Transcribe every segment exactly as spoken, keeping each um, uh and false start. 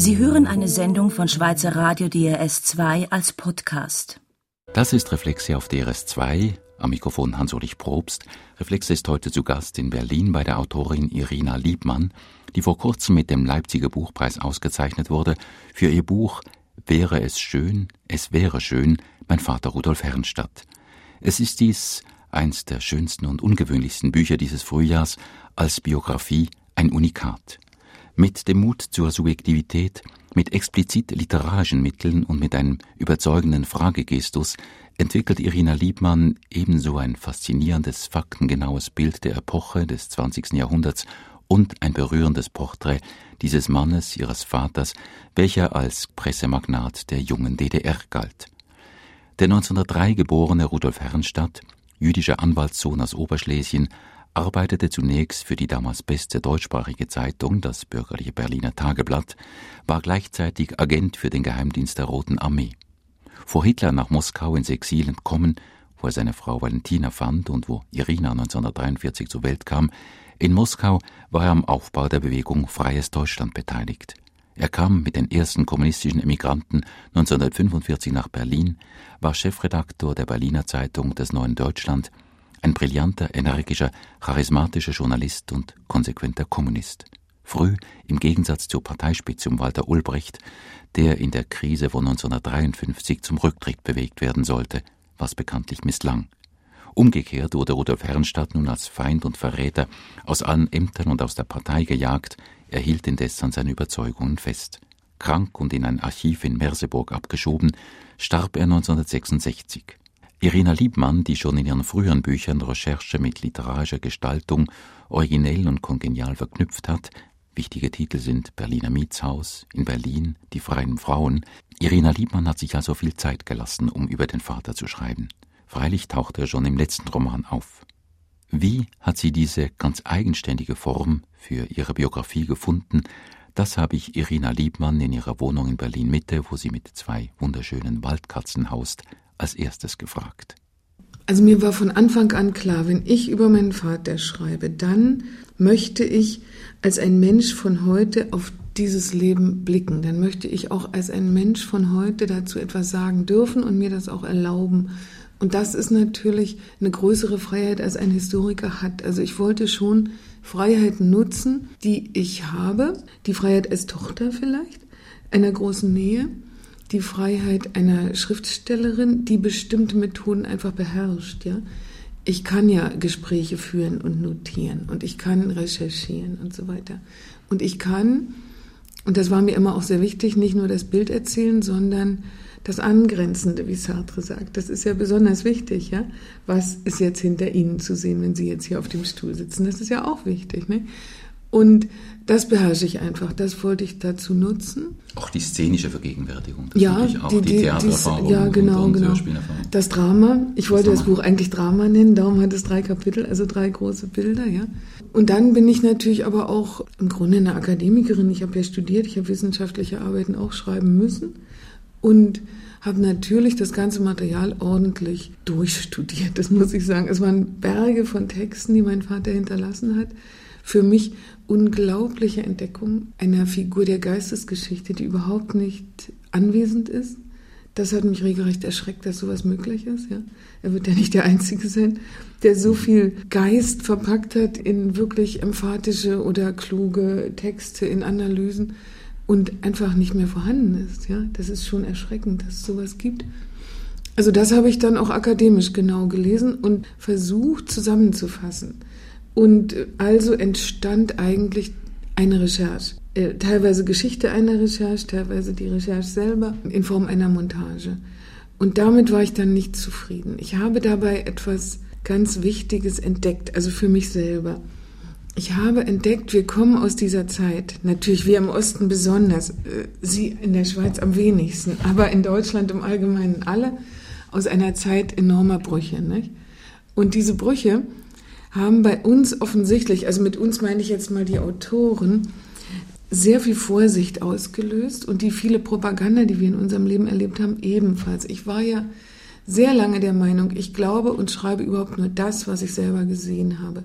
Sie hören eine Sendung von Schweizer Radio D R S zwei als Podcast. Das ist Reflexe auf D R S zwei. Am Mikrofon Hans-Ulrich Probst. Reflexe ist heute zu Gast in Berlin bei der Autorin Irina Liebmann, die vor kurzem mit dem Leipziger Buchpreis ausgezeichnet wurde für ihr Buch »Wäre es schön, es wäre schön, mein Vater Rudolf Herrnstadt«. Es ist dies eins der schönsten und ungewöhnlichsten Bücher dieses Frühjahrs, als Biografie ein Unikat. Mit dem Mut zur Subjektivität, mit explizit literarischen Mitteln und mit einem überzeugenden Fragegestus entwickelt Irina Liebmann ebenso ein faszinierendes, faktengenaues Bild der Epoche des zwanzigsten Jahrhunderts und ein berührendes Porträt dieses Mannes, ihres Vaters, welcher als Pressemagnat der jungen D D R galt. Der neunzehnhundertdrei geborene Rudolf Herrnstadt, jüdischer Anwaltssohn aus Oberschlesien, arbeitete zunächst für die damals beste deutschsprachige Zeitung, das bürgerliche Berliner Tageblatt, war gleichzeitig Agent für den Geheimdienst der Roten Armee. Vor Hitler nach Moskau ins Exil entkommen, wo er seine Frau Valentina fand und wo Irina neunzehnhundertdreiundvierzig zur Welt kam, in Moskau war er am Aufbau der Bewegung Freies Deutschland beteiligt. Er kam mit den ersten kommunistischen Emigranten neunzehnhundertfünfundvierzig nach Berlin, war Chefredaktor der Berliner Zeitung des Neuen Deutschland, ein brillanter, energischer, charismatischer Journalist und konsequenter Kommunist. Früh, im Gegensatz zur Parteispitze um Walter Ulbricht, der in der Krise von neunzehnhundertdreiundfünfzig zum Rücktritt bewegt werden sollte, was bekanntlich misslang. Umgekehrt wurde Rudolf Herrnstadt nun als Feind und Verräter aus allen Ämtern und aus der Partei gejagt, er hielt indes an seine Überzeugungen fest. Krank und in ein Archiv in Merseburg abgeschoben, starb er neunzehnhundertsechsundsechzig. Irina Liebmann, die schon in ihren früheren Büchern Recherche mit literarischer Gestaltung originell und kongenial verknüpft hat, wichtige Titel sind Berliner Mietshaus, in Berlin, die freien Frauen. Irina Liebmann hat sich also viel Zeit gelassen, um über den Vater zu schreiben. Freilich taucht er schon im letzten Roman auf. Wie hat sie diese ganz eigenständige Form für ihre Biografie gefunden? Das habe ich Irina Liebmann in ihrer Wohnung in Berlin-Mitte, wo sie mit zwei wunderschönen Waldkatzen haust, als erstes gefragt. Also mir war von Anfang an klar, wenn ich über meinen Vater schreibe, dann möchte ich als ein Mensch von heute auf dieses Leben blicken. Dann möchte ich auch als ein Mensch von heute dazu etwas sagen dürfen und mir das auch erlauben. Und das ist natürlich eine größere Freiheit, als ein Historiker hat. Also ich wollte schon Freiheiten nutzen, die ich habe. Die Freiheit als Tochter vielleicht, einer großen Nähe. Die Freiheit einer Schriftstellerin, die bestimmte Methoden einfach beherrscht. Ja? Ich kann ja Gespräche führen und notieren und ich kann recherchieren und so weiter. Und ich kann, und das war mir immer auch sehr wichtig, nicht nur das Bild erzählen, sondern das Angrenzende, wie Sartre sagt. Das ist ja besonders wichtig. Ja? Was ist jetzt hinter Ihnen zu sehen, wenn Sie jetzt hier auf dem Stuhl sitzen? Das ist ja auch wichtig. Ne? Und das beherrsche ich einfach, das wollte ich dazu nutzen. Auch die szenische Vergegenwärtigung, das ja, wirklich auch die, die, die Theatererfahrung ja, genau, und, und genau. Hörspielerfahrung. Das Drama, ich das wollte Drama. das Buch eigentlich Drama nennen, darum hat es drei Kapitel, also drei große Bilder. Ja. Und dann bin ich natürlich aber auch im Grunde eine Akademikerin, ich habe ja studiert, ich habe wissenschaftliche Arbeiten auch schreiben müssen und habe natürlich das ganze Material ordentlich durchstudiert, das muss ich sagen. Es waren Berge von Texten, die mein Vater hinterlassen hat. Für mich unglaubliche Entdeckung einer Figur der Geistesgeschichte, die überhaupt nicht anwesend ist. Das hat mich regelrecht erschreckt, dass sowas möglich ist. Ja. Er wird ja nicht der Einzige sein, der so viel Geist verpackt hat in wirklich emphatische oder kluge Texte, in Analysen und einfach nicht mehr vorhanden ist. Ja. Das ist schon erschreckend, dass es sowas gibt. Also das habe ich dann auch akademisch genau gelesen und versucht zusammenzufassen. Und also entstand eigentlich eine Recherche. Äh, teilweise Geschichte einer Recherche, teilweise die Recherche selber in Form einer Montage. Und damit war ich dann nicht zufrieden. Ich habe dabei etwas ganz Wichtiges entdeckt, also für mich selber. Ich habe entdeckt, wir kommen aus dieser Zeit, natürlich wir im Osten besonders, äh, Sie in der Schweiz am wenigsten, aber in Deutschland im Allgemeinen alle, aus einer Zeit enormer Brüche. Nicht? Und diese Brüche haben bei uns offensichtlich, also mit uns meine ich jetzt mal die Autoren, sehr viel Vorsicht ausgelöst und die viele Propaganda, die wir in unserem Leben erlebt haben, ebenfalls. Ich war ja sehr lange der Meinung, ich glaube und schreibe überhaupt nur das, was ich selber gesehen habe.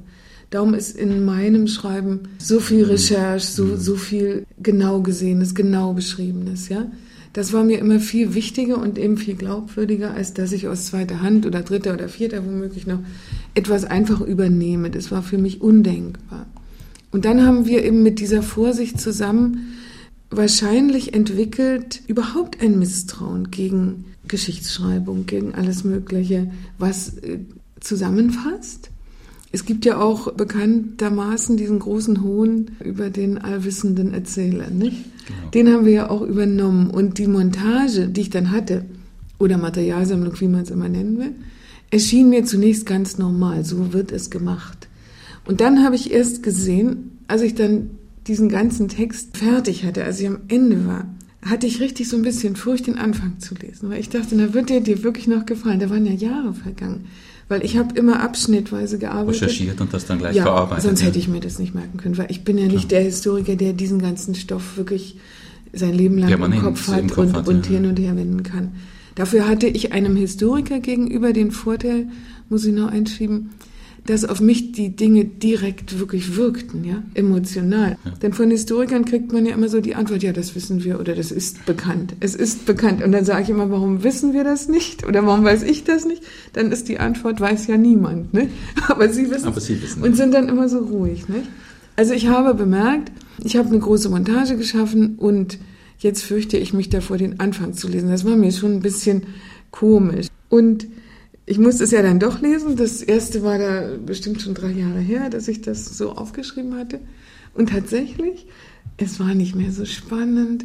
Darum ist in meinem Schreiben so viel Recherche, so, so viel genau Gesehenes, genau Beschriebenes, ja. Das war mir immer viel wichtiger und eben viel glaubwürdiger, als dass ich aus zweiter Hand oder dritter oder vierter womöglich noch etwas einfach übernehme. Das war für mich undenkbar. Und dann haben wir eben mit dieser Vorsicht zusammen wahrscheinlich entwickelt überhaupt ein Misstrauen gegen Geschichtsschreibung, gegen alles Mögliche, was zusammenfasst. Es gibt ja auch bekanntermaßen diesen großen Hohn über den allwissenden Erzähler, nicht? Genau. Den haben wir ja auch übernommen. Und die Montage, die ich dann hatte, oder Materialsammlung, wie man es immer nennen will, erschien mir zunächst ganz normal. So wird es gemacht. Und dann habe ich erst gesehen, als ich dann diesen ganzen Text fertig hatte, als ich am Ende war, hatte ich richtig so ein bisschen Furcht, den Anfang zu lesen. Weil ich dachte, na, wird der dir wirklich noch gefallen? Da waren ja Jahre vergangen. Weil ich habe immer abschnittweise gearbeitet. Recherchiert und das dann gleich ja, verarbeitet. Sonst hätte ich mir das nicht merken können, weil ich bin ja nicht Klar. der Historiker, der diesen ganzen Stoff wirklich sein Leben lang im Kopf hat, im Kopf und, hat, und ja. hin und her wenden kann. Dafür hatte ich einem Historiker gegenüber den Vorteil, muss ich noch einschieben, dass auf mich die Dinge direkt wirklich wirkten, ja, emotional. Ja. Denn von Historikern kriegt man ja immer so die Antwort, ja, das wissen wir oder das ist bekannt. Es ist bekannt. Und dann sage ich immer, warum wissen wir das nicht? Oder warum weiß ich das nicht? Dann ist die Antwort, weiß ja niemand, ne? Aber Sie wissen Aber Sie wissen und sind dann immer so ruhig, ne? Also ich habe bemerkt, ich habe eine große Montage geschaffen und jetzt fürchte ich mich davor, den Anfang zu lesen. Das war mir schon ein bisschen komisch. Und ich musste es ja dann doch lesen. Das erste war da bestimmt schon drei Jahre her, dass ich das so aufgeschrieben hatte. Und tatsächlich, es war nicht mehr so spannend.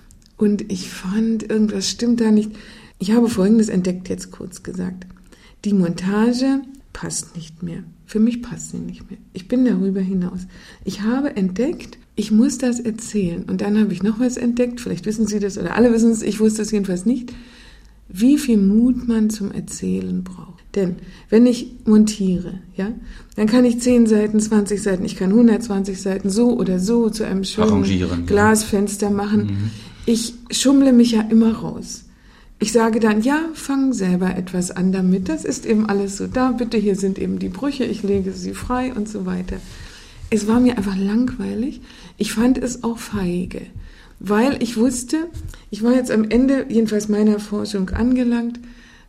Und ich fand, irgendwas stimmt da nicht. Ich habe Folgendes entdeckt, jetzt kurz gesagt. Die Montage passt nicht mehr. Für mich passt sie nicht mehr. Ich bin darüber hinaus. Ich habe entdeckt, ich muss das erzählen. Und dann habe ich noch was entdeckt. Vielleicht wissen Sie das oder alle wissen es. Ich wusste es jedenfalls nicht. Wie viel Mut man zum Erzählen braucht. Denn wenn ich montiere, ja, dann kann ich zehn Seiten, zwanzig Seiten, ich kann hundertzwanzig Seiten so oder so zu einem schönen Glasfenster ja. machen. Mhm. Ich schummle mich ja immer raus. Ich sage dann, ja, fang selber etwas an damit. Das ist eben alles so da. Bitte, hier sind eben die Brüche, ich lege sie frei und so weiter. Es war mir einfach langweilig. Ich fand es auch feige. Weil ich wusste, ich war jetzt am Ende jedenfalls meiner Forschung angelangt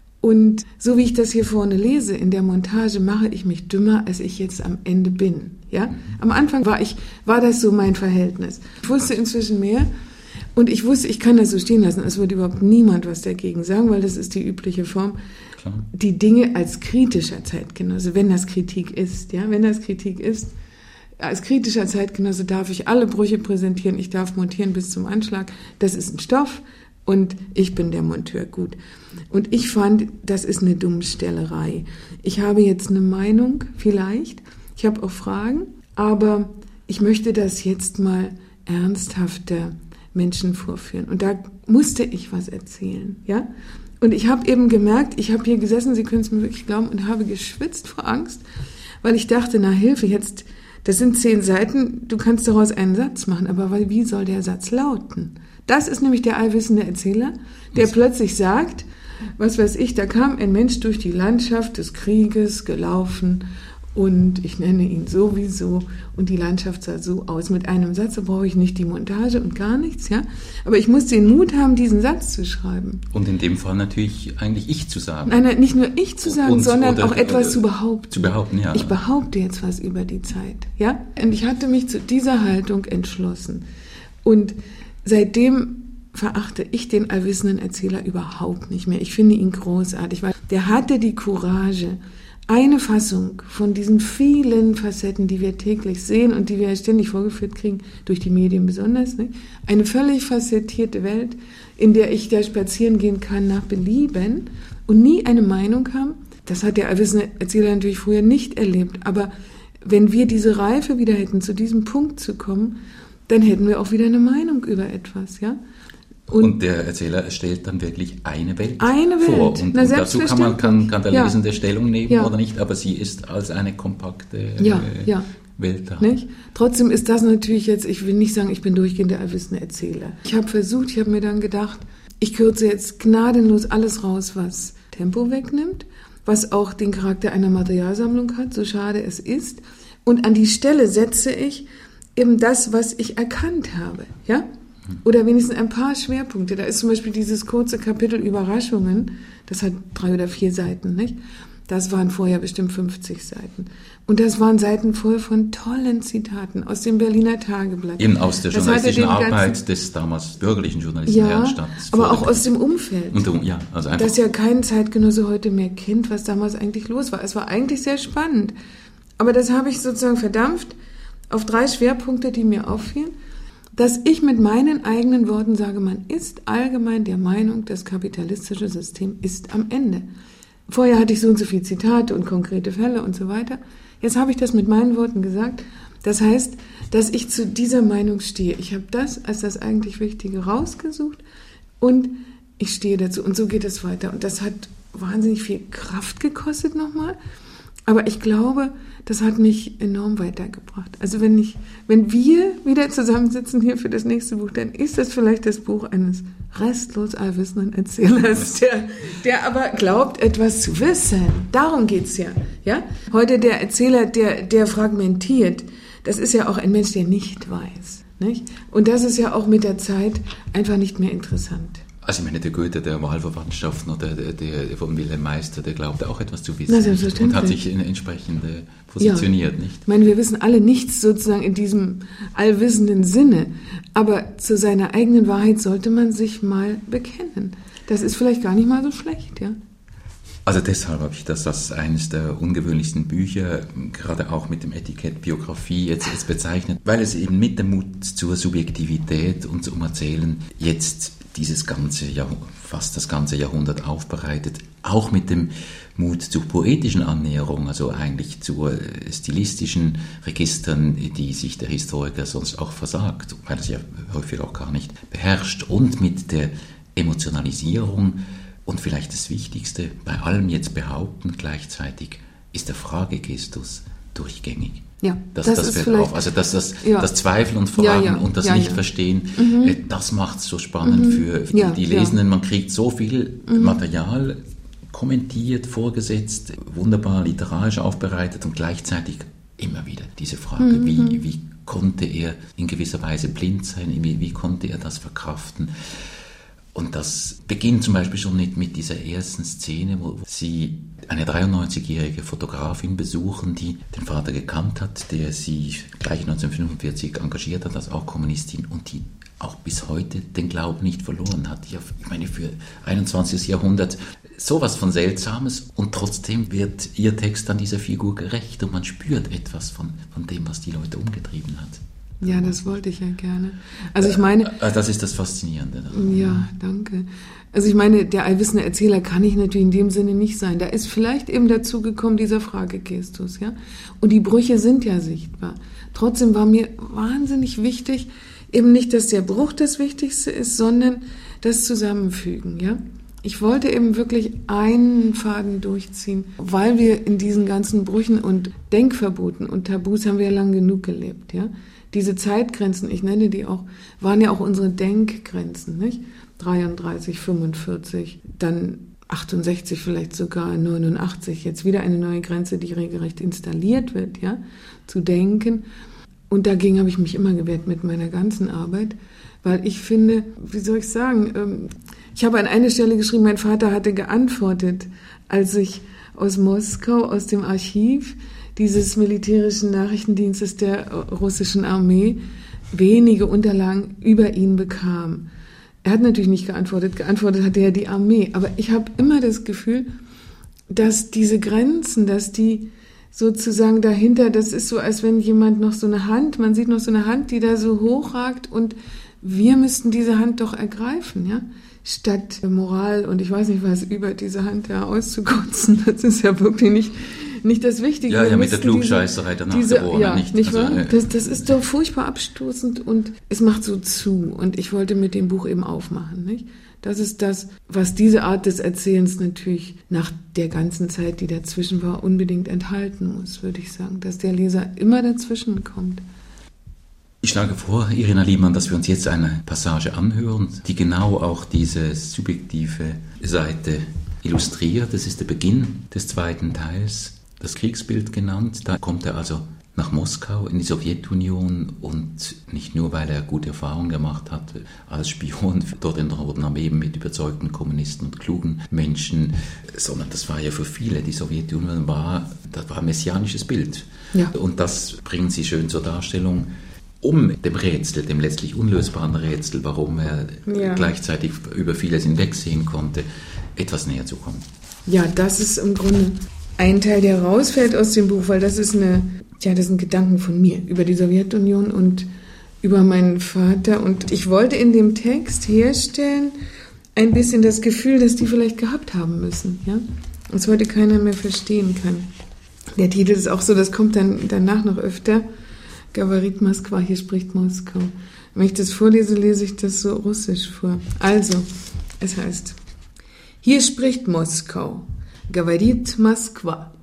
und so wie ich das hier vorne lese, in der Montage mache ich mich dümmer, als ich jetzt am Ende bin. Ja? Am Anfang war ich, war das so mein Verhältnis. Ich wusste inzwischen mehr und ich wusste, ich kann das so stehen lassen. Es wird überhaupt niemand was dagegen sagen, weil das ist die übliche Form. Klar. Die Dinge als kritischer Zeitgenosse, wenn das Kritik ist, ja, wenn das Kritik ist, als kritischer Zeitgenosse darf ich alle Brüche präsentieren, ich darf montieren bis zum Anschlag. Das ist ein Stoff und ich bin der Monteur, gut. Und ich fand, das ist eine Dummstellerei. Ich habe jetzt eine Meinung, vielleicht, ich habe auch Fragen, aber ich möchte das jetzt mal ernsthafter Menschen vorführen. Und da musste ich was erzählen, ja. Und ich habe eben gemerkt, ich habe hier gesessen, Sie können es mir wirklich glauben, und habe geschwitzt vor Angst, weil ich dachte, na Hilfe, jetzt... Das sind zehn Seiten, du kannst daraus einen Satz machen, aber wie soll der Satz lauten? Das ist nämlich der allwissende Erzähler, der was? Plötzlich sagt, was weiß ich, da kam ein Mensch durch die Landschaft des Krieges gelaufen und ich nenne ihn sowieso und die Landschaft sah so aus. Mit einem Satz, da brauche ich nicht die Montage und gar nichts, ja. Aber ich muss den Mut haben, diesen Satz zu schreiben. Und in dem Fall natürlich eigentlich ich zu sagen. Nein, nein, nicht nur ich zu sagen, und, sondern oder, auch etwas äh, zu behaupten. Zu behaupten, ja. Ich behaupte jetzt was über die Zeit, ja. Und ich hatte mich zu dieser Haltung entschlossen. Und seitdem verachte ich den allwissenden Erzähler überhaupt nicht mehr. Ich finde ihn großartig, weil der hatte die Courage, eine Fassung von diesen vielen Facetten, die wir täglich sehen und die wir ständig vorgeführt kriegen, durch die Medien besonders, ne? Eine völlig facettierte Welt, in der ich da spazieren gehen kann nach Belieben und nie eine Meinung haben. Das hat der allwissende Erzähler natürlich früher nicht erlebt. Aber wenn wir diese Reife wieder hätten, zu diesem Punkt zu kommen, dann hätten wir auch wieder eine Meinung über etwas, ja. Und, und der Erzähler stellt dann wirklich eine Welt eine Welt. vor. Und, Na, und dazu kann man kann, kann der ja. Lesende Stellung nehmen ja. oder nicht, aber sie ist als eine kompakte ja, äh, ja. Welt da. Nicht? Trotzdem ist das natürlich jetzt, ich will nicht sagen, ich bin durchgehend der allwissende Erzähler. Ich habe versucht, ich habe mir dann gedacht, ich kürze jetzt gnadenlos alles raus, was Tempo wegnimmt, was auch den Charakter einer Materialsammlung hat, so schade es ist, Und an die Stelle setze ich eben das, was ich erkannt habe, ja? Oder wenigstens ein paar Schwerpunkte. Da ist zum Beispiel dieses kurze Kapitel Überraschungen, das hat drei oder vier Seiten, nicht? Das waren vorher bestimmt fünfzig Seiten. Und das waren Seiten voll von tollen Zitaten aus dem Berliner Tageblatt. Eben aus der Das journalistischen hatte den Arbeit ganzen, des damals bürgerlichen Journalisten ja, Ernstadt. aber auch aus dem Umfeld. Und, ja, also einfach dass ja kein Zeitgenosse heute mehr kennt, was damals eigentlich los war. Es war eigentlich sehr spannend. Aber das habe ich sozusagen verdampft auf drei Schwerpunkte, die mir auffielen. Dass ich mit meinen eigenen Worten sage, man ist allgemein der Meinung, das kapitalistische System ist am Ende. Vorher hatte ich so und so viele Zitate und konkrete Fälle und so weiter. Jetzt habe ich das mit meinen Worten gesagt. Das heißt, dass ich zu dieser Meinung stehe. Ich habe das als das eigentlich Wichtige rausgesucht und ich stehe dazu. Und so geht es weiter. Und das hat wahnsinnig viel Kraft gekostet nochmal. Aber ich glaube, das hat mich enorm weitergebracht. Also wenn ich, wenn wir wieder zusammensitzen hier für das nächste Buch, dann ist das vielleicht das Buch eines restlos allwissenden Erzählers, der, der aber glaubt, etwas zu wissen. Darum geht's ja, ja? Heute der Erzähler, der, der fragmentiert, das ist ja auch ein Mensch, der nicht weiß, nicht? Und das ist ja auch mit der Zeit einfach nicht mehr interessant. Also ich meine, der Goethe der Wahlverwandtschaften oder der, der von Wilhelm Meister, der glaubt auch etwas zu wissen. Na, selbstverständlich. Und hat sich in, entsprechend äh, positioniert, ja. nicht? Ich meine, wir wissen alle nichts sozusagen in diesem allwissenden Sinne, aber zu seiner eigenen Wahrheit sollte man sich mal bekennen. Das ist vielleicht gar nicht mal so schlecht, ja. Also deshalb habe ich das als eines der ungewöhnlichsten Bücher, gerade auch mit dem Etikett Biografie jetzt, jetzt bezeichnet, weil es eben mit dem Mut zur Subjektivität und zum Erzählen jetzt dieses ganze Jahr, fast das ganze Jahrhundert aufbereitet, auch mit dem Mut zur poetischen Annäherung, also eigentlich zu stilistischen Registern, die sich der Historiker sonst auch versagt, weil er es ja häufig auch gar nicht beherrscht, und mit der Emotionalisierung. Und vielleicht das Wichtigste, bei allem jetzt behaupten gleichzeitig, ist der Fragegestus durchgängig. Ja, das, das, das ist fällt vielleicht, auf. Also das, das, ja. das Zweifeln und Fragen ja, ja. und das ja, Nicht-Verstehen, ja. mhm. das macht es so spannend mhm. für, für ja, die Lesenden. Ja. Man kriegt so viel mhm. Material kommentiert, vorgesetzt, wunderbar literarisch aufbereitet und gleichzeitig immer wieder diese Frage, mhm. wie, wie konnte er in gewisser Weise blind sein, wie, wie konnte er das verkraften? Und das beginnt zum Beispiel schon mit, mit dieser ersten Szene, wo sie eine dreiundneunzigjährige Fotografin besuchen, die den Vater gekannt hat, der sie gleich neunzehnhundertfünfundvierzig engagiert hat als auch Kommunistin und die auch bis heute den Glauben nicht verloren hat. Ja, ich meine, für einundzwanzigstes Jahrhundert sowas von Seltsames und trotzdem wird ihr Text an dieser Figur gerecht und man spürt etwas von, von dem, was die Leute umgetrieben hat. Ja, das wollte ich ja gerne. Also ich meine... Das ist das Faszinierende daran. Ja, danke. Also ich meine, der allwissende Erzähler kann ich natürlich in dem Sinne nicht sein. Da ist vielleicht eben dazu gekommen, dieser Fragegestus, ja. Und die Brüche sind ja sichtbar. Trotzdem war mir wahnsinnig wichtig, eben nicht, dass der Bruch das Wichtigste ist, sondern das Zusammenfügen, ja. Ich wollte eben wirklich einen Faden durchziehen, weil wir in diesen ganzen Brüchen und Denkverboten und Tabus haben wir ja lang genug gelebt, ja. Diese Zeitgrenzen, ich nenne die auch, waren ja auch unsere Denkgrenzen, nicht? dreiunddreißig, fünfundvierzig, dann achtundsechzig, vielleicht sogar neunundachtzig, jetzt wieder eine neue Grenze, die regelrecht installiert wird, ja, zu denken. Und dagegen habe ich mich immer gewehrt mit meiner ganzen Arbeit, weil ich finde, wie soll ich sagen, ich habe an einer Stelle geschrieben, mein Vater hatte geantwortet, als ich aus Moskau, aus dem Archiv dieses militärischen Nachrichtendienstes der russischen Armee wenige Unterlagen über ihn bekam. Er hat natürlich nicht geantwortet, geantwortet hatte ja die Armee, aber ich habe immer das Gefühl, dass diese Grenzen, dass die sozusagen dahinter, das ist so, als wenn jemand noch so eine Hand, man sieht noch so eine Hand, die da so hochragt und wir müssten diese Hand doch ergreifen, ja, statt Moral und ich weiß nicht was über diese Hand ja auszukotzen, das ist ja wirklich nicht Nicht das Wichtige. Ja, ja, mit der Klugscheißerei danach diese, geboren. Ja, nicht, nicht also, wahr? Das, das ist doch furchtbar abstoßend und es macht so zu. Und ich wollte mit dem Buch eben aufmachen, nicht? Das ist das, was diese Art des Erzählens natürlich nach der ganzen Zeit, die dazwischen war, unbedingt enthalten muss, würde ich sagen. Dass der Leser immer dazwischen kommt. Ich schlage vor, Irina Liebmann, dass wir uns jetzt eine Passage anhören, die genau auch diese subjektive Seite illustriert. Das ist der Beginn des zweiten Teils. Das Kriegsbild genannt, da kommt er also nach Moskau in die Sowjetunion, und nicht nur, weil er gute Erfahrungen gemacht hatte als Spion dort in der Roten Armee mit überzeugten Kommunisten und klugen Menschen, sondern das war ja für viele, die Sowjetunion war, das war ein messianisches Bild. Ja. Und das bringen Sie schön zur Darstellung, um dem Rätsel, dem letztlich unlösbaren Rätsel, warum er ja. gleichzeitig über vieles hinwegsehen konnte, etwas näher zu kommen. Ja, das ist im Grunde ein Teil, der rausfällt aus dem Buch, weil das ist eine, ja, das sind Gedanken von mir über die Sowjetunion und über meinen Vater. Und ich wollte in dem Text herstellen ein bisschen das Gefühl, das die vielleicht gehabt haben müssen, ja, und es heute keiner mehr verstehen kann. Der Titel ist auch so, das kommt dann danach noch öfter. Gavarit Moskwa, hier spricht Moskau. Wenn ich das vorlese, lese ich das so russisch vor. Also, es heißt: Hier spricht Moskau, Gavarit Moskwa.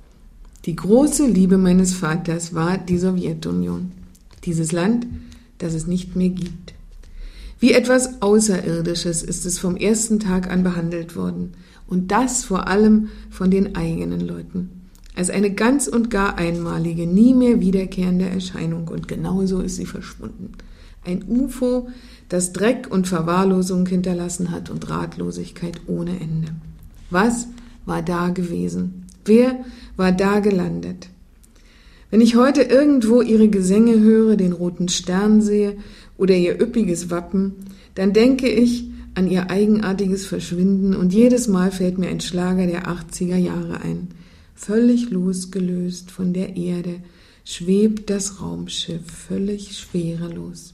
Die große Liebe meines Vaters war die Sowjetunion, dieses Land, das es nicht mehr gibt. Wie etwas Außerirdisches ist es vom ersten Tag an behandelt worden, und das vor allem von den eigenen Leuten, als eine ganz und gar einmalige, nie mehr wiederkehrende Erscheinung, und genauso ist sie verschwunden. Ein U F O, das Dreck und Verwahrlosung hinterlassen hat und Ratlosigkeit ohne Ende. Was war da gewesen? Wer war da gelandet? Wenn ich heute irgendwo ihre Gesänge höre, den roten Stern sehe oder ihr üppiges Wappen, dann denke ich an ihr eigenartiges Verschwinden, und jedes Mal fällt mir ein Schlager der achtziger Jahre ein. Völlig losgelöst von der Erde schwebt das Raumschiff, völlig schwerelos.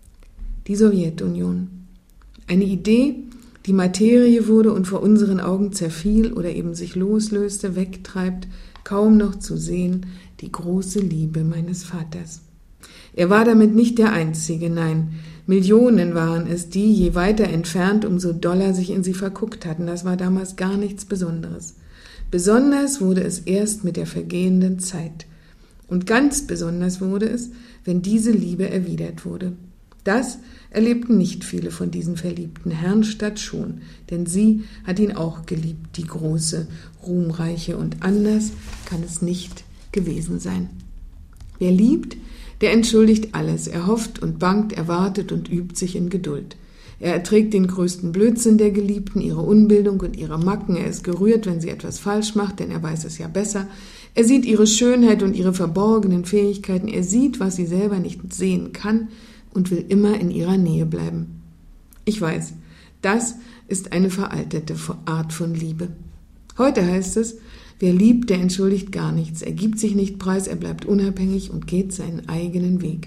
Die Sowjetunion. Eine Idee, die Materie wurde und vor unseren Augen zerfiel oder eben sich loslöste, wegtreibt, kaum noch zu sehen, die große Liebe meines Vaters. Er war damit nicht der Einzige, nein, Millionen waren es, die, je weiter entfernt, umso doller sich in sie verguckt hatten. Das war damals gar nichts Besonderes. Besonders wurde es erst mit der vergehenden Zeit. Und ganz besonders wurde es, wenn diese Liebe erwidert wurde. Das erlebten nicht viele von diesen verliebten. Herrnstadt schon, denn sie hat ihn auch geliebt, die große, ruhmreiche, und anders kann es nicht gewesen sein. Wer liebt, der entschuldigt alles, er hofft und bangt, erwartet und übt sich in Geduld. Er erträgt den größten Blödsinn der Geliebten, ihre Unbildung und ihre Macken. Er ist gerührt, wenn sie etwas falsch macht, denn er weiß es ja besser. Er sieht ihre Schönheit und ihre verborgenen Fähigkeiten. Er sieht, was sie selber nicht sehen kann, und will immer in ihrer Nähe bleiben. Ich weiß, das ist eine veraltete Art von Liebe. Heute heißt es, wer liebt, der entschuldigt gar nichts. Er gibt sich nicht preis, er bleibt unabhängig und geht seinen eigenen Weg.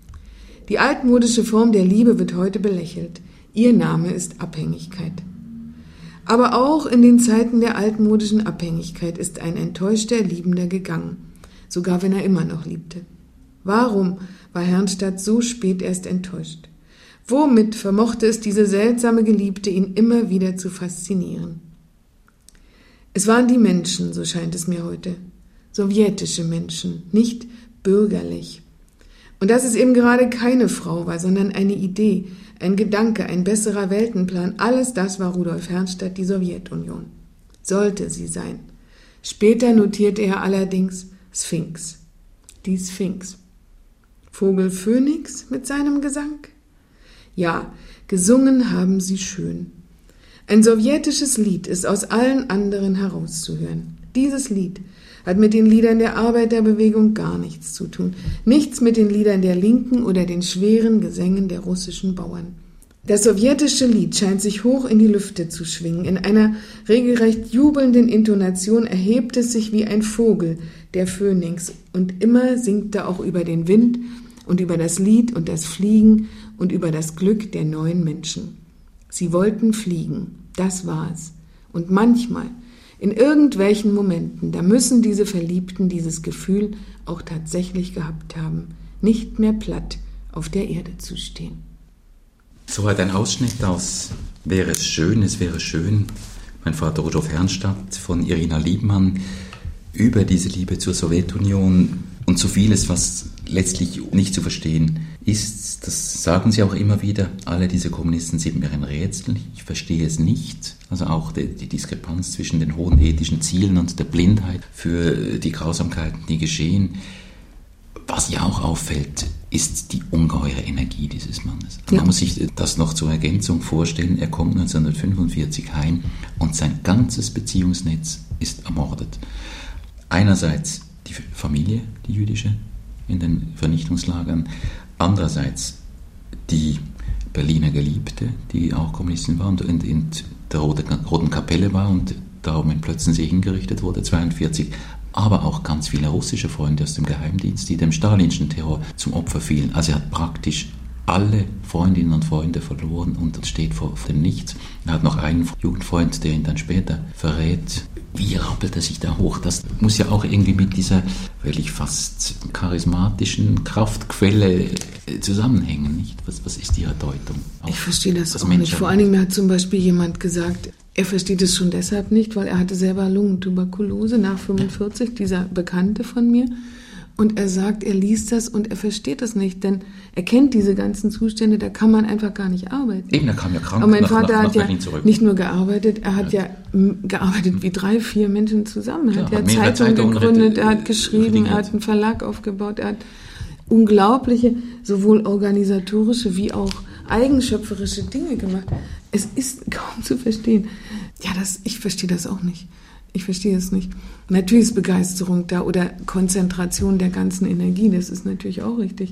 Die altmodische Form der Liebe wird heute belächelt. Ihr Name ist Abhängigkeit. Aber auch in den Zeiten der altmodischen Abhängigkeit ist ein enttäuschter Liebender gegangen, sogar wenn er immer noch liebte. Warum war Herrnstadt so spät erst enttäuscht? Womit vermochte es diese seltsame Geliebte, ihn immer wieder zu faszinieren? Es waren die Menschen, so scheint es mir heute, sowjetische Menschen, nicht bürgerlich. Und dass es eben gerade keine Frau war, sondern eine Idee, ein Gedanke, ein besserer Weltenplan, alles das war Rudolf Herrnstadt, die Sowjetunion. Sollte sie sein. Später notierte er allerdings Sphinx, die Sphinx. Vogel Phönix mit seinem Gesang? Ja, gesungen haben sie schön. Ein sowjetisches Lied ist aus allen anderen herauszuhören. Dieses Lied hat mit den Liedern der Arbeiterbewegung gar nichts zu tun. Nichts mit den Liedern der Linken oder den schweren Gesängen der russischen Bauern. Das sowjetische Lied scheint sich hoch in die Lüfte zu schwingen. In einer regelrecht jubelnden Intonation erhebt es sich wie ein Vogel, der Phönix, und immer singt er auch über den Wind und über das Lied und das Fliegen und über das Glück der neuen Menschen. Sie wollten fliegen, das war es. Und manchmal, in irgendwelchen Momenten, da müssen diese Verliebten dieses Gefühl auch tatsächlich gehabt haben, nicht mehr platt auf der Erde zu stehen. So hat ein Ausschnitt aus Wäre es schön, es wäre schön, mein Vater Rudolf Herrnstadt von Irina Liebmann, über diese Liebe zur Sowjetunion und so vieles, was letztlich nicht zu verstehen ist. Das sagen sie auch immer wieder. Alle diese Kommunisten sind mir ein Rätsel. Ich verstehe es nicht. Also auch die, die Diskrepanz zwischen den hohen ethischen Zielen und der Blindheit für die Grausamkeiten, die geschehen. Was ja auch auffällt, ist die ungeheure Energie dieses Mannes. Ja. Man muss sich das noch zur Ergänzung vorstellen. Er kommt neunzehnhundertfünfundvierzig heim und sein ganzes Beziehungsnetz ist ermordet. Einerseits die Familie, die jüdische, in den Vernichtungslagern. Andererseits die Berliner Geliebte, die auch Kommunistin war und in, in der Roten Kapelle war und darum in Plötzensee hingerichtet wurde, zweiundvierzig. Aber auch ganz viele russische Freunde aus dem Geheimdienst, die dem stalinschen Terror zum Opfer fielen. Also er hat praktisch alle Freundinnen und Freunde verloren und steht vor dem Nichts. Er hat noch einen Jugendfreund, der ihn dann später verrät. Wie rappelt er sich da hoch? Das muss ja auch irgendwie mit dieser wirklich fast charismatischen Kraftquelle zusammenhängen, nicht? Was, was ist Ihre Deutung? Auch ich verstehe das auch Menschen nicht. Vor allen Dingen hat zum Beispiel jemand gesagt, er versteht es schon deshalb nicht, weil er hatte selber Lungentuberkulose nach fünfundvierzig, dieser Bekannte von mir. Und er sagt, er liest das und er versteht es nicht, denn er kennt diese ganzen Zustände, da kann man einfach gar nicht arbeiten. Eben, da kam ja krank. Aber mein nach, Vater nach, hat nach ja nicht nur gearbeitet, er hat ja, ja gearbeitet wie drei, vier Menschen zusammen. Er ja, hat ja Zeitungen gegründet, er hat geschrieben, er hat einen Verlag aufgebaut, er hat unglaubliche, sowohl organisatorische wie auch eigenschöpferische Dinge gemacht. Es ist kaum zu verstehen. Ja, das, ich verstehe das auch nicht. Ich verstehe es nicht. Natürlich ist Begeisterung da oder Konzentration der ganzen Energie, das ist natürlich auch richtig.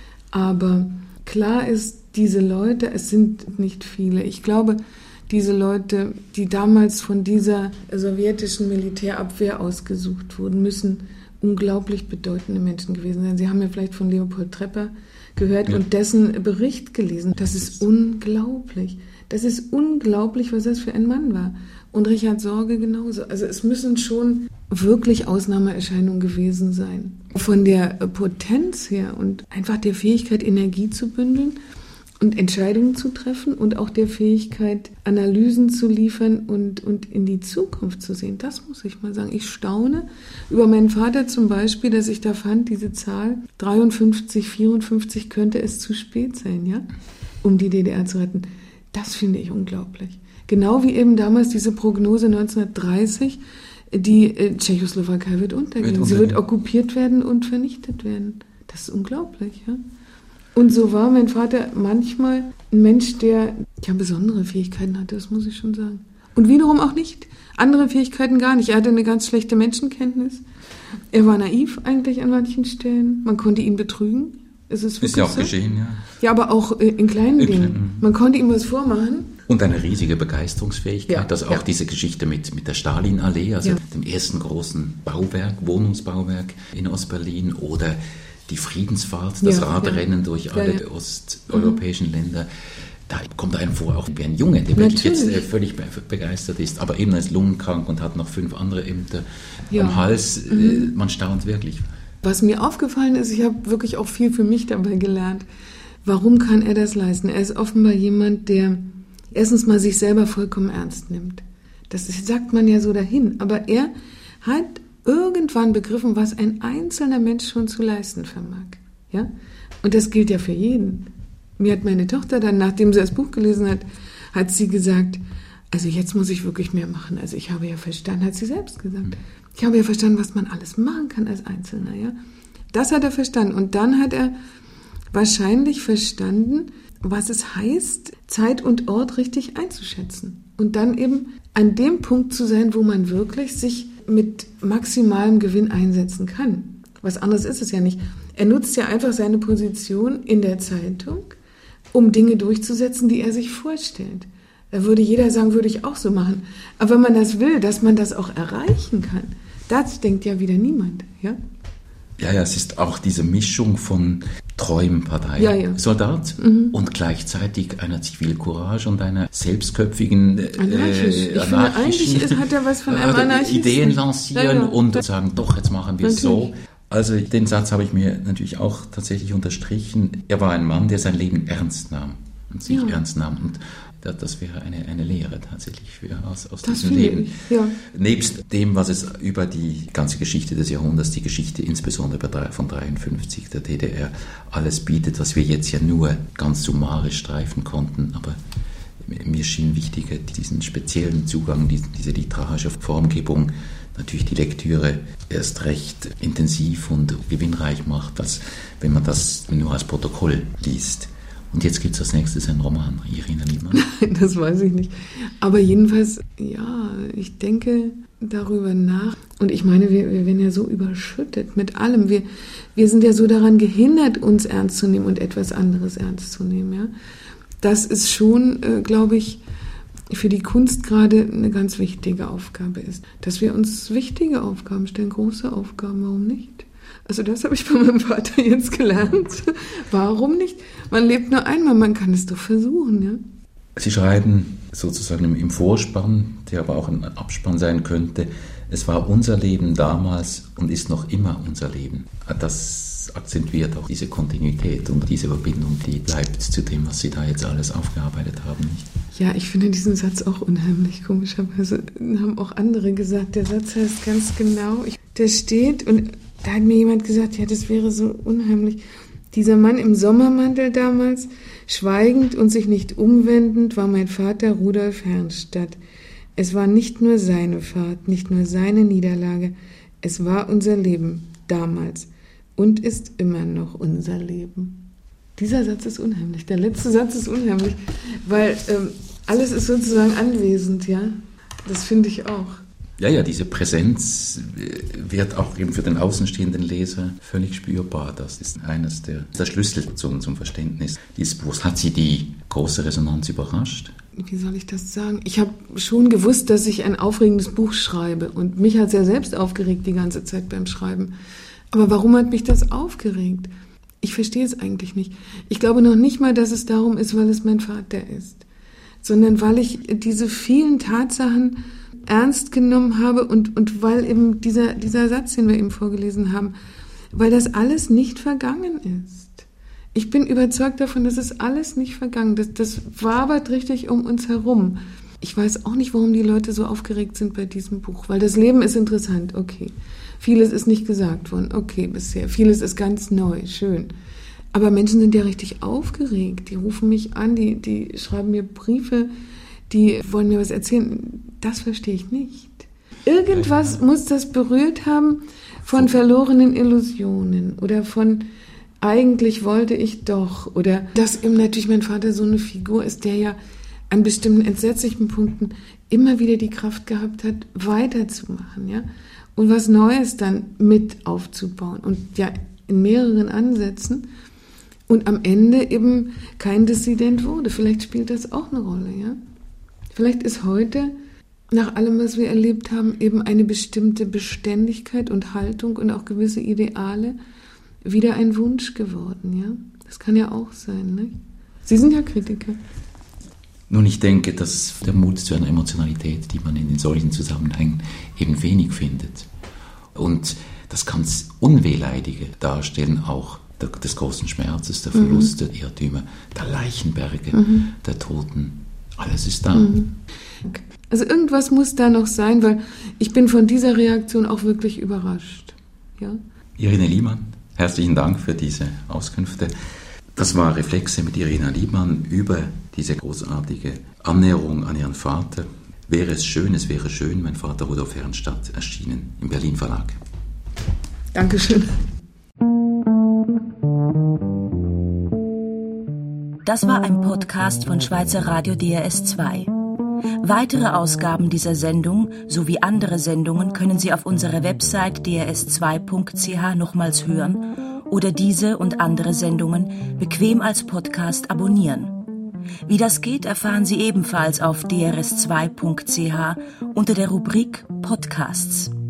Aber klar ist, diese Leute, es sind nicht viele. Ich glaube, diese Leute, die damals von dieser sowjetischen Militärabwehr ausgesucht wurden, müssen unglaublich bedeutende Menschen gewesen sein. Sie haben ja vielleicht von Leopold Trepper gehört ja. und dessen Bericht gelesen. Das ist unglaublich. Das ist unglaublich, was das für ein Mann war. Und Richard Sorge genauso. Also es müssen schon wirklich Ausnahmeerscheinungen gewesen sein. Von der Potenz her und einfach der Fähigkeit, Energie zu bündeln und Entscheidungen zu treffen und auch der Fähigkeit, Analysen zu liefern und, und in die Zukunft zu sehen. Das muss ich mal sagen. Ich staune über meinen Vater zum Beispiel, dass ich da fand, diese Zahl dreiundfünfzig, vierundfünfzig könnte es zu spät sein, ja, um die D D R zu retten. Das finde ich unglaublich. Genau wie eben damals diese Prognose neunzehnhundertdreißig, die äh, Tschechoslowakei wird untergehen. Wird Sie wird okkupiert werden und vernichtet werden. Das ist unglaublich, ja. Und so war mein Vater manchmal ein Mensch, der ja besondere Fähigkeiten hatte, das muss ich schon sagen. Und wiederum auch nicht. Andere Fähigkeiten gar nicht. Er hatte eine ganz schlechte Menschenkenntnis. Er war naiv eigentlich an manchen Stellen. Man konnte ihn betrügen. Es ist, ist ja auch so. geschehen, ja. Ja, aber auch äh, in kleinen in Dingen. Kleinen. Man konnte ihm was vormachen. Und eine riesige Begeisterungsfähigkeit, ja, also auch ja. diese Geschichte mit, mit der Stalinallee, also ja. dem ersten großen Bauwerk, Wohnungsbauwerk in Ostberlin oder die Friedensfahrt, das ja, Radrennen ja. durch alle ja, ja. osteuropäischen mhm. Länder. Da kommt einem vor, auch wie ein Junge, der wirklich jetzt äh, völlig be- begeistert ist, aber eben als lungenkrank und hat noch fünf andere Ämter ja. am Hals. Mhm. Äh, man staunt wirklich. Was mir aufgefallen ist, ich habe wirklich auch viel für mich dabei gelernt. Warum kann er das leisten? Er ist offenbar jemand, der erstens mal sich selber vollkommen ernst nimmt. Das sagt man ja so dahin. Aber er hat irgendwann begriffen, was ein einzelner Mensch schon zu leisten vermag. Ja? Und das gilt ja für jeden. Mir hat meine Tochter dann, nachdem sie das Buch gelesen hat, hat sie gesagt, also jetzt muss ich wirklich mehr machen. Also ich habe ja verstanden, hat sie selbst gesagt, ich habe ja verstanden, was man alles machen kann als Einzelner. Ja? Das hat er verstanden. Und dann hat er wahrscheinlich verstanden, was es heißt, Zeit und Ort richtig einzuschätzen. Und dann eben an dem Punkt zu sein, wo man wirklich sich mit maximalem Gewinn einsetzen kann. Was anderes ist es ja nicht. Er nutzt ja einfach seine Position in der Zeitung, um Dinge durchzusetzen, die er sich vorstellt. Da würde jeder sagen, würde ich auch so machen. Aber wenn man das will, dass man das auch erreichen kann, das denkt ja wieder niemand, ja? Ja, ja, es ist auch diese Mischung von treuem Partei, ja, ja. Soldat mhm. und gleichzeitig einer Zivilcourage und einer selbstköpfigen, Anarchisch. äh, anarchischen eigentlich hat er was von einem Anarchisten. Ideen lancieren ja, ja. und sagen, doch, jetzt machen wir es so. Also den Satz habe ich mir natürlich auch tatsächlich unterstrichen. Er war ein Mann, der sein Leben ernst nahm und sich ja. ernst nahm. Und das wäre eine, eine Lehre tatsächlich für, aus, aus diesem Leben. Ich, ja. Nebst dem, was es über die ganze Geschichte des Jahrhunderts, die Geschichte insbesondere von dreiundfünfzig, der D D R, alles bietet, was wir jetzt ja nur ganz summarisch streifen konnten. Aber mir schien wichtiger, diesen speziellen Zugang, diese literarische Formgebung natürlich die Lektüre erst recht intensiv und gewinnreich macht, als wenn man das nur als Protokoll liest. Und jetzt gibt es als nächstes einen Roman, Irina Liebmann. Das weiß ich nicht. Aber jedenfalls, ja, ich denke darüber nach. Und ich meine, wir, wir werden ja so überschüttet mit allem. Wir, wir sind ja so daran gehindert, uns ernst zu nehmen und etwas anderes ernst zu nehmen. Ja? Das ist schon, äh, glaube ich, für die Kunst gerade eine ganz wichtige Aufgabe ist. Dass wir uns wichtige Aufgaben stellen, große Aufgaben, warum nicht? Also das habe ich von meinem Vater jetzt gelernt. Warum nicht? Man lebt nur einmal, man kann es doch versuchen, ja. Sie schreiben sozusagen im Vorspann, der aber auch ein Abspann sein könnte, es war unser Leben damals und ist noch immer unser Leben. Das akzentuiert auch diese Kontinuität und diese Verbindung, die bleibt zu dem, was Sie da jetzt alles aufgearbeitet haben, nicht? Ja, ich finde diesen Satz auch unheimlich, komischerweise haben auch andere gesagt. Der Satz heißt ganz genau, ich, der steht und da hat mir jemand gesagt, ja, das wäre so unheimlich. Dieser Mann im Sommermantel damals, schweigend und sich nicht umwendend, war mein Vater Rudolf Herrnstadt. Es war nicht nur seine Fahrt, nicht nur seine Niederlage, es war unser Leben damals und ist immer noch unser Leben. Dieser Satz ist unheimlich, der letzte Satz ist unheimlich, weil ähm, alles ist sozusagen anwesend, ja. Das finde ich auch. Ja, ja, diese Präsenz wird auch eben für den außenstehenden Leser völlig spürbar. Das ist eines der, der Schlüssel zum, zum Verständnis dieses Buchs. Hat Sie die große Resonanz überrascht? Wie soll ich das sagen? Ich habe schon gewusst, dass ich ein aufregendes Buch schreibe. Und mich hat es ja selbst aufgeregt die ganze Zeit beim Schreiben. Aber warum hat mich das aufgeregt? Ich verstehe es eigentlich nicht. Ich glaube noch nicht mal, dass es darum ist, weil es mein Vater ist. Sondern weil ich diese vielen Tatsachen ernst genommen habe und, und weil eben dieser, dieser Satz, den wir eben vorgelesen haben, weil das alles nicht vergangen ist. Ich bin überzeugt davon, dass es alles nicht vergangen ist. Das, das wabert richtig um uns herum. Ich weiß auch nicht, warum die Leute so aufgeregt sind bei diesem Buch, weil das Leben ist interessant, okay. Vieles ist nicht gesagt worden, okay, bisher. Vieles ist ganz neu, schön. Aber Menschen sind ja richtig aufgeregt. Die rufen mich an, die, die schreiben mir Briefe, die wollen mir was erzählen. Das verstehe ich nicht. Irgendwas ja. muss das berührt haben von verlorenen Illusionen oder von eigentlich wollte ich doch. Oder dass eben natürlich mein Vater so eine Figur ist, der ja an bestimmten entsetzlichen Punkten immer wieder die Kraft gehabt hat, weiterzumachen, ja, und was Neues dann mit aufzubauen und ja in mehreren Ansätzen und am Ende eben kein Dissident wurde. Vielleicht spielt das auch eine Rolle, ja. Vielleicht ist heute, nach allem, was wir erlebt haben, eben eine bestimmte Beständigkeit und Haltung und auch gewisse Ideale wieder ein Wunsch geworden, ja. Das kann ja auch sein, nicht? Sie sind ja Kritiker. Nun, ich denke, dass der Mut zu einer Emotionalität, die man in solchen Zusammenhängen eben wenig findet. Und das ganz Unwehleidige darstellen, auch der, des großen Schmerzes, der Verluste, mhm. der Irrtümer, der Leichenberge, mhm. der Toten. Alles ist da. Mhm. Also irgendwas muss da noch sein, weil ich bin von dieser Reaktion auch wirklich überrascht. Ja? Irina Liebmann, herzlichen Dank für diese Auskünfte. Das war Reflexe mit Irina Liebmann über diese großartige Annäherung an ihren Vater. Wäre es schön, es wäre schön, mein Vater Rudolf Herrnstadt, erschienen im Berlin Verlag. Dankeschön. Das war ein Podcast von Schweizer Radio D R S zwei. Weitere Ausgaben dieser Sendung sowie andere Sendungen können Sie auf unserer Website d r s zwei punkt c h nochmals hören oder diese und andere Sendungen bequem als Podcast abonnieren. Wie das geht, erfahren Sie ebenfalls auf d r s zwei punkt c h unter der Rubrik Podcasts.